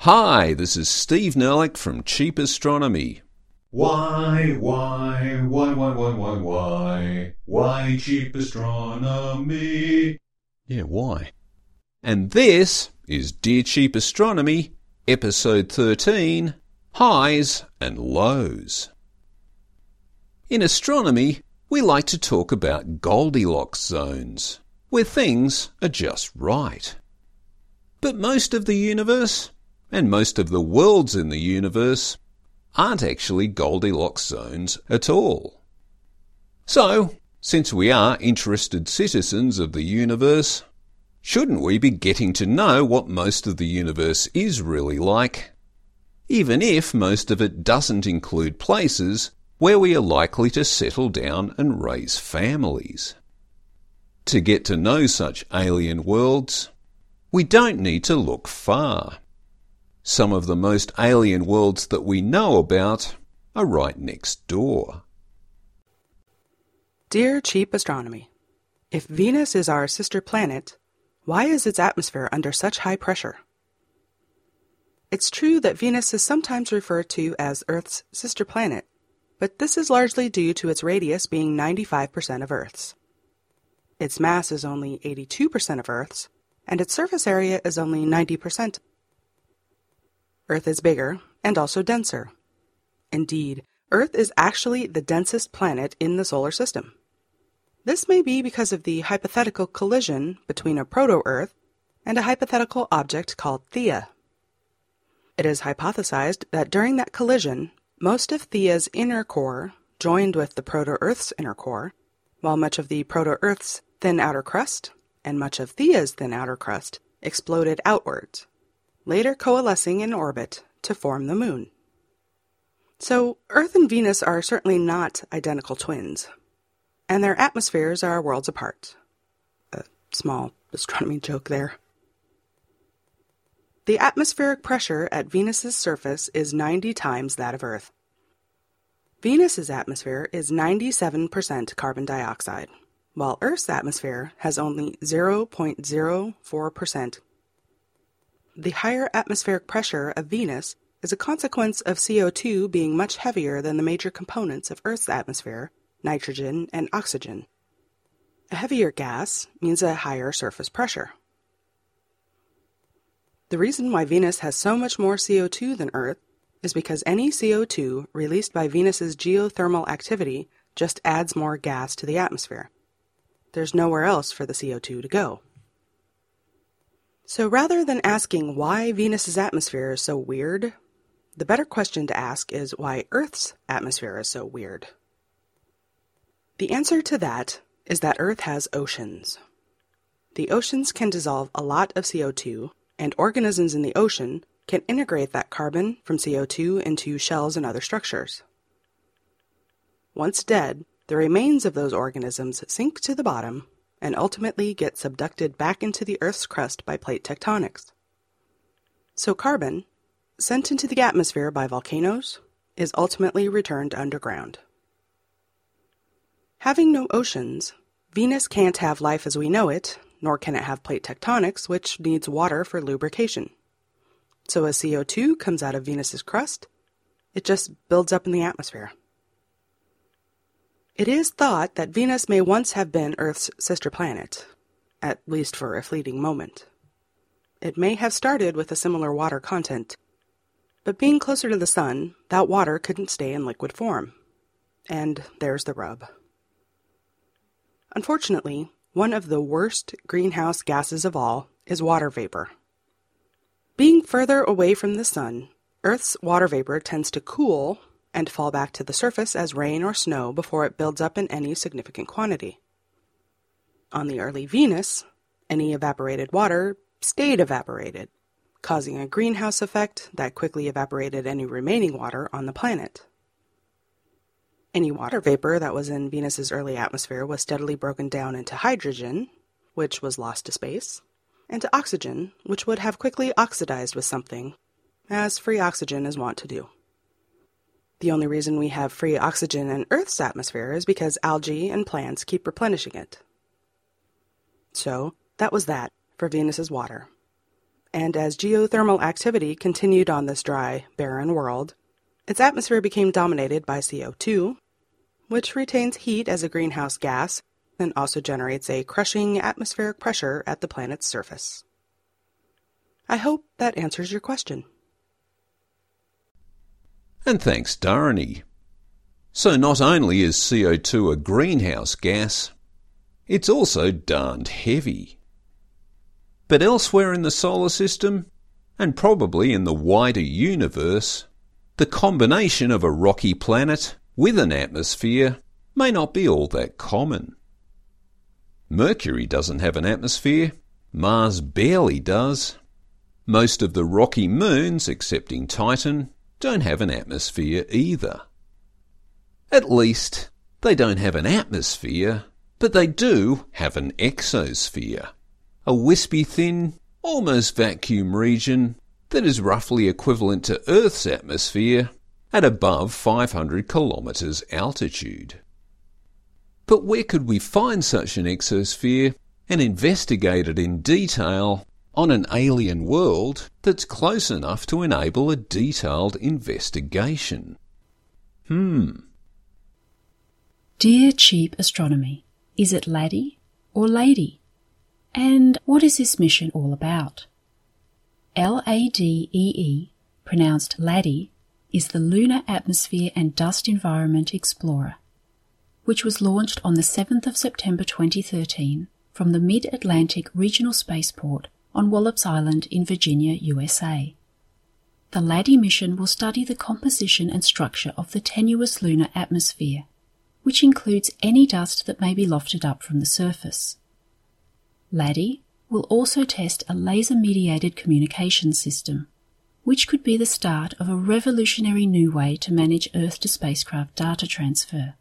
Hi, this is Steve Nerlich from Cheap Astronomy. Why cheap astronomy? Yeah, why? And this is Dear Cheap Astronomy, Episode 13, Highs and Lows. In astronomy, we like to talk about Goldilocks zones, where things are just right. But most of the universe, and most of the worlds in the universe, aren't actually Goldilocks zones at all. So, since we are interested citizens of the universe, shouldn't we be getting to know what most of the universe is really like, even if most of it doesn't include places where we are likely to settle down and raise families? To get to know such alien worlds, we don't need to look far. Some of the most alien worlds that we know about are right next door. Dear Cheap Astronomy, if Venus is our sister planet, why is its atmosphere under such high pressure? It's true that Venus is sometimes referred to as Earth's sister planet, but this is largely due to its radius being 95% of Earth's. Its mass is only 82% of Earth's, and its surface area is only 90%. Earth is bigger and also denser. Indeed, Earth is actually the densest planet in the solar system. This may be because of the hypothetical collision between a proto-Earth and a hypothetical object called Theia. It is hypothesized that during that collision, most of Theia's inner core joined with the proto-Earth's inner core, while much of the proto-Earth's thin outer crust and much of Theia's thin outer crust exploded outwards, later coalescing in orbit to form the Moon. So, Earth and Venus are certainly not identical twins, and their atmospheres are worlds apart. A small astronomy joke there. The atmospheric pressure at Venus's surface is 90 times that of Earth. Venus's atmosphere is 97% carbon dioxide, while Earth's atmosphere has only 0.04%. The higher atmospheric pressure of Venus is a consequence of CO2 being much heavier than the major components of Earth's atmosphere, nitrogen and oxygen. A heavier gas means a higher surface pressure. The reason why Venus has so much more CO2 than Earth is because any CO2 released by Venus's geothermal activity just adds more gas to the atmosphere. There's nowhere else for the CO2 to go. So rather than asking why Venus's atmosphere is so weird, the better question to ask is why Earth's atmosphere is so weird. The answer to that is that Earth has oceans. The oceans can dissolve a lot of CO2, and organisms in the ocean can integrate that carbon from CO2 into shells and other structures. Once dead, the remains of those organisms sink to the bottom and ultimately get subducted back into the Earth's crust by plate tectonics. So carbon, sent into the atmosphere by volcanoes, is ultimately returned underground. Having no oceans, Venus can't have life as we know it, nor can it have plate tectonics, which needs water for lubrication. So as CO2 comes out of Venus's crust, it just builds up in the atmosphere. It is thought that Venus may once have been Earth's sister planet, at least for a fleeting moment. It may have started with a similar water content, but being closer to the sun, that water couldn't stay in liquid form. And there's the rub. Unfortunately, one of the worst greenhouse gases of all is water vapor. Being further away from the sun, Earth's water vapor tends to cool and fall back to the surface as rain or snow before it builds up in any significant quantity. On the early Venus, any evaporated water stayed evaporated, causing a greenhouse effect that quickly evaporated any remaining water on the planet. Any water vapor that was in Venus's early atmosphere was steadily broken down into hydrogen, which was lost to space, and to oxygen, which would have quickly oxidized with something, as free oxygen is wont to do. The only reason we have free oxygen in Earth's atmosphere is because algae and plants keep replenishing it. So, that was that for Venus's water. and as geothermal activity continued on this dry, barren world, its atmosphere became dominated by CO2, which retains heat as a greenhouse gas and also generates a crushing atmospheric pressure at the planet's surface. I hope that answers your question. And thanks, Darreny. So not only is CO2 a greenhouse gas, it's also darned heavy. But elsewhere in the solar system, and probably in the wider universe, the combination of a rocky planet with an atmosphere may not be all that common. Mercury doesn't have an atmosphere. Mars barely does. Most of the rocky moons, excepting Titan, don't have an atmosphere either. At least, they don't have an atmosphere, but they do have an exosphere, a wispy thin, almost vacuum region that is roughly equivalent to Earth's atmosphere at above 500 kilometres altitude. But where could we find such an exosphere and investigate it in detail on an alien world that's close enough to enable a detailed investigation? Dear Cheap Astronomy, is it laddie or lady? And what is this mission all about? LADEE, pronounced laddie, is the Lunar Atmosphere and Dust Environment Explorer, which was launched on the 7th of September 2013 from the Mid-Atlantic Regional Spaceport on Wallops Island in Virginia, USA. The LADEE mission will study the composition and structure of the tenuous lunar atmosphere, which includes any dust that may be lofted up from the surface. LADEE will also test a laser-mediated communication system, which could be the start of a revolutionary new way to manage Earth-to-spacecraft data transfer.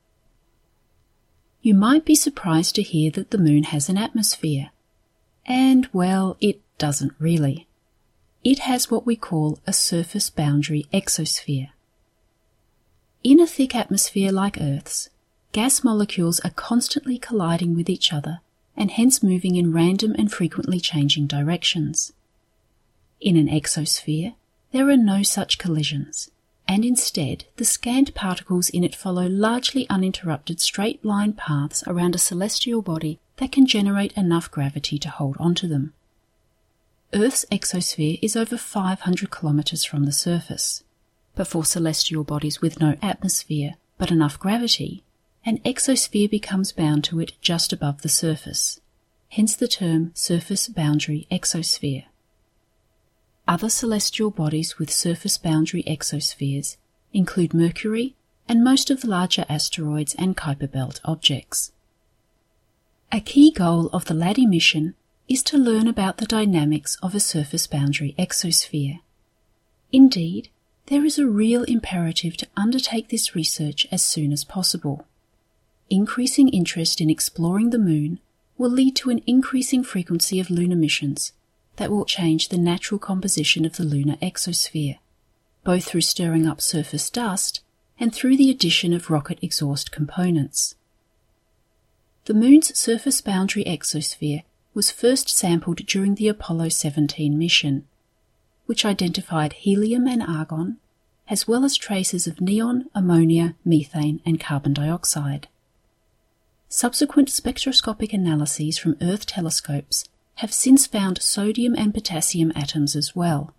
You might be surprised to hear that the Moon has an atmosphere. And, well, it doesn't really. It has what we call a surface boundary exosphere. In a thick atmosphere like Earth's, gas molecules are constantly colliding with each other and hence moving in random and frequently changing directions. In an exosphere, there are no such collisions, and instead the scant particles in it follow largely uninterrupted straight-line paths around a celestial body that can generate enough gravity to hold onto them. Earth's exosphere is over 500 kilometres from the surface, but for celestial bodies with no atmosphere but enough gravity, an exosphere becomes bound to it just above the surface, hence the term surface boundary exosphere. Other celestial bodies with surface boundary exospheres include Mercury and most of the larger asteroids and Kuiper Belt objects. A key goal of the LADEE mission is to learn about the dynamics of a surface boundary exosphere. Indeed, there is a real imperative to undertake this research as soon as possible. Increasing interest in exploring the Moon will lead to an increasing frequency of lunar missions that will change the natural composition of the lunar exosphere, both through stirring up surface dust and through the addition of rocket exhaust components. The Moon's surface boundary exosphere was first sampled during the Apollo 17 mission, which identified helium and argon, as well as traces of neon, ammonia, methane, and carbon dioxide. Subsequent spectroscopic analyses from Earth telescopes have since found sodium and potassium atoms as well.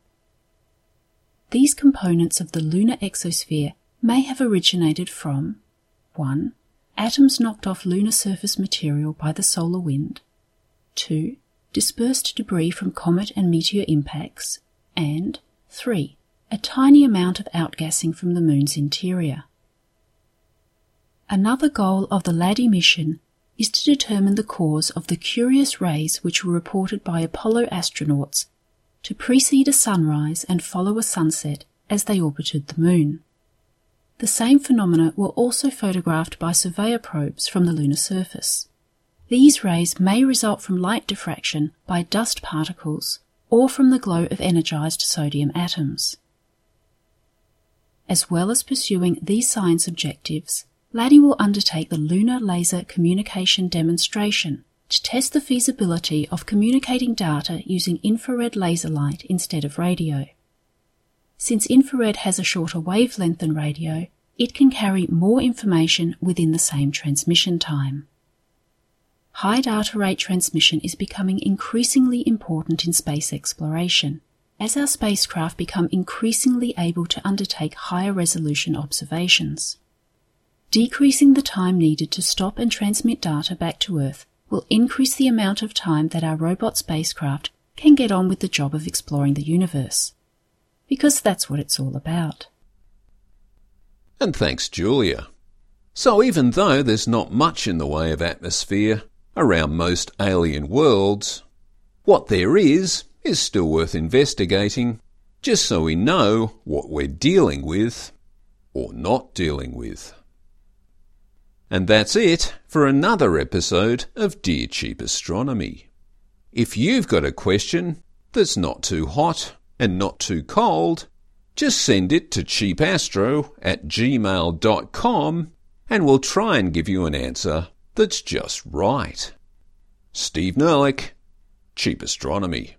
These components of the lunar exosphere may have originated from 1. Atoms knocked off lunar surface material by the solar wind, 2. Dispersed debris from comet and meteor impacts, and 3. A tiny amount of outgassing from the Moon's interior. Another goal of the LADEE mission is to determine the cause of the curious rays which were reported by Apollo astronauts to precede a sunrise and follow a sunset as they orbited the Moon. The same phenomena were also photographed by surveyor probes from the lunar surface. These rays may result from light diffraction by dust particles or from the glow of energized sodium atoms. As well as pursuing these science objectives, LADEE will undertake the Lunar Laser Communication Demonstration to test the feasibility of communicating data using infrared laser light instead of radio. Since infrared has a shorter wavelength than radio, it can carry more information within the same transmission time. High data rate transmission is becoming increasingly important in space exploration, as our spacecraft become increasingly able to undertake higher resolution observations. Decreasing the time needed to stop and transmit data back to Earth will increase the amount of time that our robot spacecraft can get on with the job of exploring the universe. Because that's what it's all about. And thanks, Julia. So even though there's not much in the way of atmosphere around most alien worlds, what there is still worth investigating, just so we know what we're dealing with or not dealing with. And that's it for another episode of Dear Cheap Astronomy. If you've got a question that's not too hot and not too cold, just send it to cheapastro@gmail.com and we'll try and give you an answer that's just right. Steve Nerlich, Cheap Astronomy.